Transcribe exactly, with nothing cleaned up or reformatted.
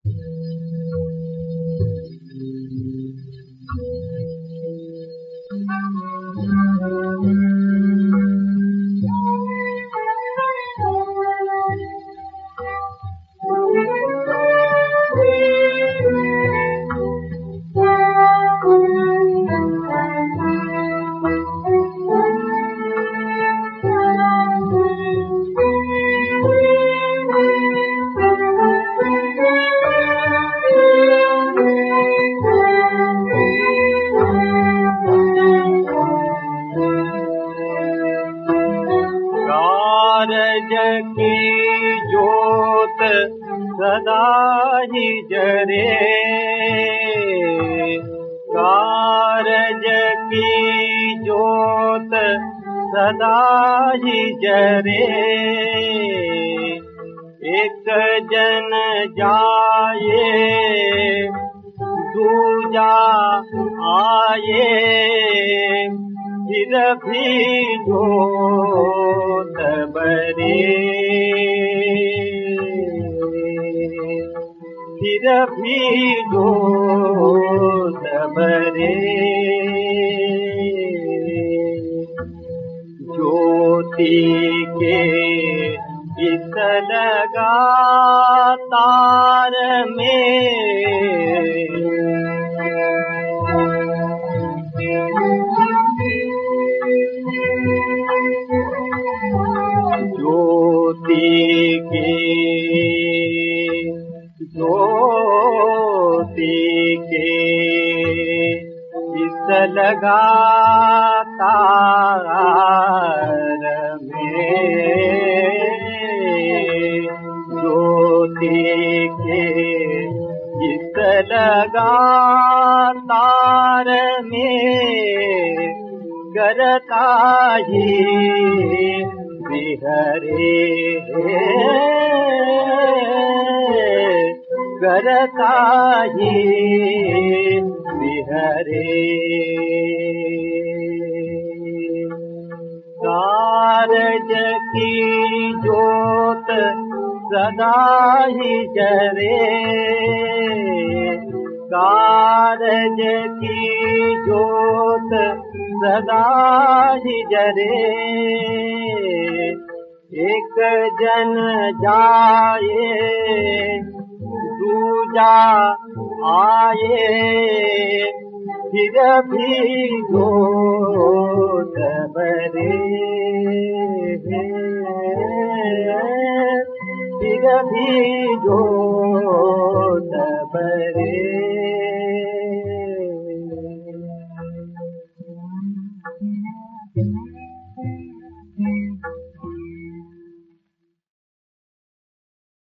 कारज की ज्योत सदा ही जरे, कारज की ज्योत सदा ही जरे। एक जन जाए दूजा आए, फिर भी ज्योत बरे, फिर भी ज्योत बरे। ज्योति के इस लगातार में ज्योति के ज्योति के इस लगातार में, ज्योति के इस लगातार में करता ही बिहरे, करता ही बिहरे। कारज की ज्योत सदा ही जरे, कारज की ज्योत सदा ही जरे। एक जन जाए दूजा आए, फिर भी ज्योत बरे, फिर भी ज्योत बरे।